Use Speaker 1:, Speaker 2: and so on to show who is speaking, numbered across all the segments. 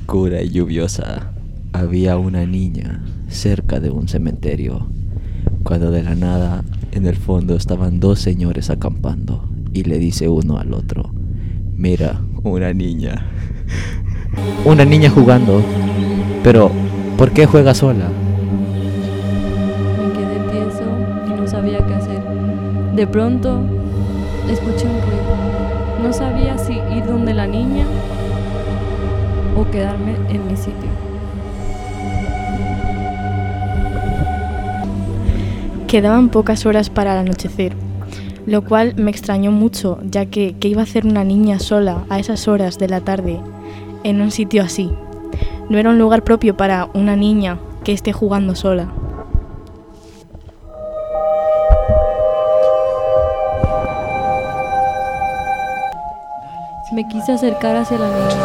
Speaker 1: oscura y lluviosa, había una niña cerca de un cementerio, cuando de la nada, en el fondo estaban dos señores acampando, y le dice uno al otro: mira, una niña. Una niña jugando. Pero, ¿por qué juega sola?
Speaker 2: Me quedé tieso y no sabía qué hacer. De pronto, escuché un ruido. No sabía si ir donde la niña o quedarme en mi sitio.
Speaker 3: Quedaban pocas horas para el anochecer, lo cual me extrañó mucho, ya que ¿qué iba a hacer una niña sola a esas horas de la tarde en un sitio así? No era un lugar propio para una niña que esté jugando sola.
Speaker 2: Me quise acercar hacia la niña.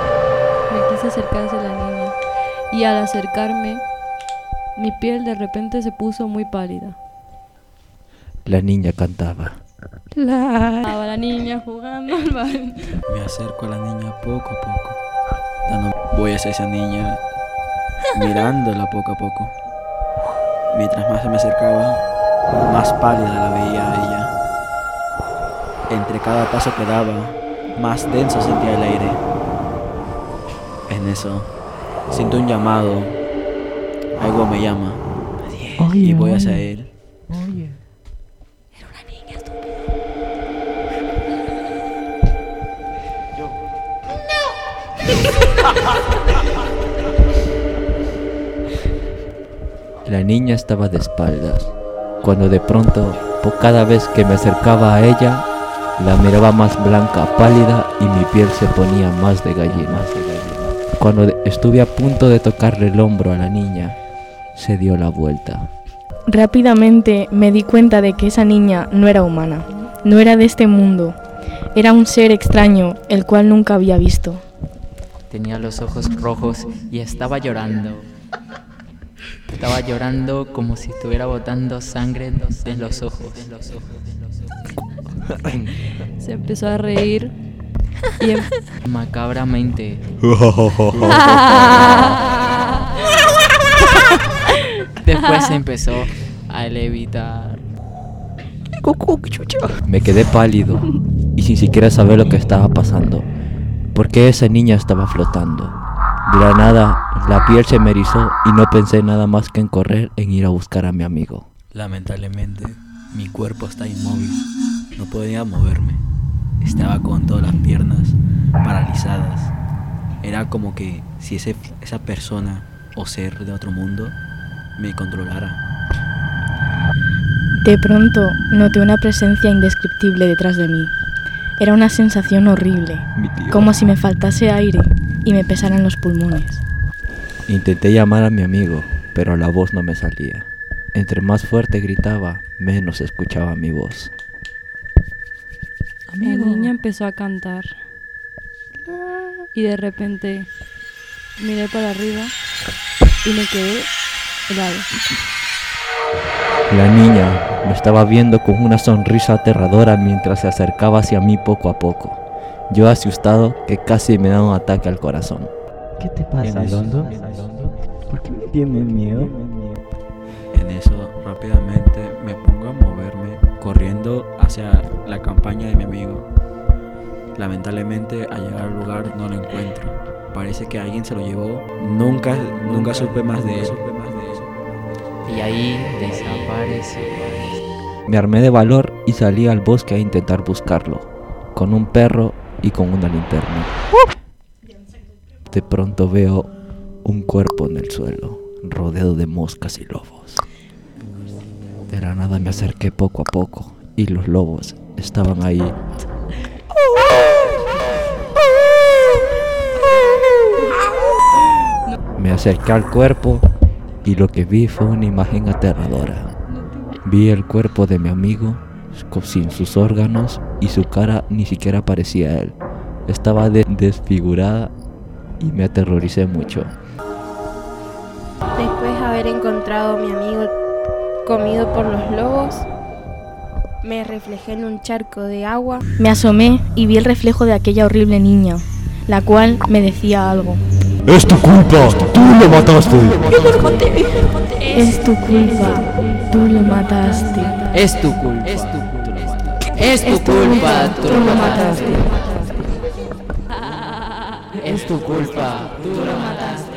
Speaker 2: Y al acercarme, mi piel de repente se puso muy pálida.
Speaker 1: La niña cantaba.
Speaker 2: Estaba la niña jugando al balón.
Speaker 4: Me acerco a la niña poco a poco. Voy hacia esa niña, mirándola poco a poco. Mientras más se me acercaba, más pálida la veía a ella. Entre cada paso que daba, más denso sentía el aire. En eso, siento un llamado. Algo me llama. Y voy hacia él.
Speaker 2: Era una niña estúpida.
Speaker 1: La niña estaba de espaldas, cuando de pronto, por cada vez que me acercaba a ella, la miraba más blanca, pálida, y mi piel se ponía más de gallina. Cuando estuve a punto de tocarle el hombro a la niña, se dio la vuelta.
Speaker 3: Rápidamente me di cuenta de que esa niña no era humana, no era de este mundo, era un ser extraño, el cual nunca había visto.
Speaker 5: Tenía los ojos rojos y estaba llorando. Estaba llorando como si estuviera botando sangre de los ojos.
Speaker 2: Se empezó a reír y
Speaker 5: Macabramente. Después se empezó a levitar.
Speaker 1: Me quedé pálido y sin siquiera saber lo que estaba pasando, porque esa niña estaba flotando. De la nada, la piel se me erizó y no pensé nada más que en correr, en ir a buscar a mi amigo.
Speaker 4: Lamentablemente, mi cuerpo está inmóvil. No podía moverme. Estaba con todas las piernas paralizadas. Era como que si esa persona o ser de otro mundo me controlara.
Speaker 3: De pronto noté una presencia indescriptible detrás de mí. Era una sensación horrible, como si me faltase aire y me pesaran los pulmones.
Speaker 1: Intenté llamar a mi amigo, pero la voz no me salía. Entre más fuerte gritaba, menos escuchaba mi voz.
Speaker 2: la niña empezó a cantar. Y de repente miré para arriba y me quedé helado.
Speaker 1: La niña me estaba viendo con una sonrisa aterradora mientras se acercaba hacia mí poco a poco. Yo asustado que casi me da un ataque al corazón.
Speaker 6: ¿Qué te pasa, Londo? ¿Por qué me tienes miedo?
Speaker 4: En eso, rápidamente me pongo a moverme, corriendo hacia la campaña de mi amigo. Lamentablemente, al llegar al lugar no lo encuentro. Parece que alguien se lo llevó. Nunca supe más de él.
Speaker 5: Y ahí desapareció.
Speaker 1: Me armé de valor y salí al bosque a intentar buscarlo, con un perro y con una linterna. De pronto veo un cuerpo en el suelo, rodeado de moscas y lobos. De la nada me acerqué poco a poco y los lobos estaban ahí. Me acerqué al cuerpo y lo que vi fue una imagen aterradora. Vi el cuerpo de mi amigo sin sus órganos y su cara ni siquiera parecía a él. Estaba desfigurada y me aterroricé mucho.
Speaker 7: Después de haber encontrado a mi amigo comido por los lobos, me reflejé en un charco de agua.
Speaker 3: Me asomé y vi el reflejo de aquella horrible niña, la cual me decía algo.
Speaker 1: ¡Es tu culpa! ¡Tú lo mataste!
Speaker 3: Es tu culpa, tú lo mataste.
Speaker 5: Es tu culpa. Es tu culpa, tú lo mataste. Es tu culpa, tú lo mataste.